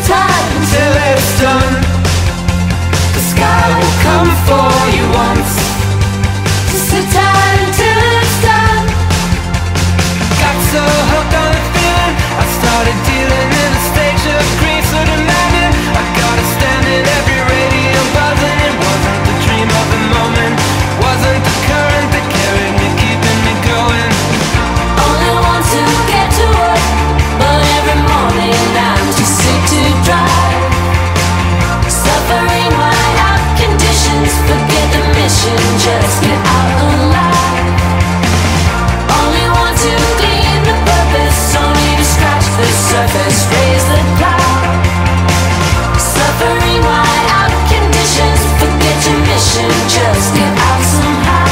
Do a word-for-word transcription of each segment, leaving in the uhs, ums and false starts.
tight until it's done. The sky will come for you once. Just sit tight until it's done. Got so hooked on the feeling, I started dealing in a stage of grief so demanding. I got it standing, every radio buzzing. It wasn't the dream of the moment, wasn't the current that carried me, keeping me going. Only want to get to work, but every morning I'm too sick to drive. Suffering white out conditions, forget the mission, just get out alive. Only want to glean the purpose, only to scratch the surface, raise the cloud. Suffering white out conditions, forget your mission, just get out somehow.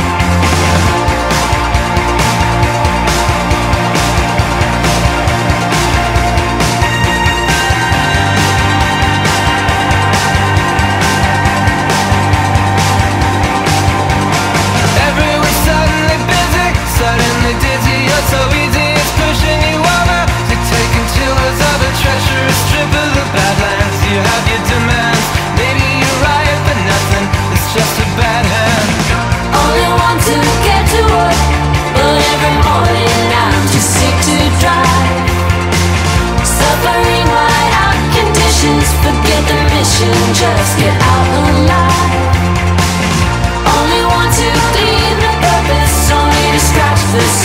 Suddenly dizzy, you're so easy, it's pushing you over. You're taking chillers of a treacherous strip of the Badlands. You have your demands, maybe you're right, but nothing, it's just a bad hand. Only want to get to work, but every morning I'm too sick to drive. Suffering white out conditions, forget the mission, just get out alive. Only want to glean the purpose, only to scratch the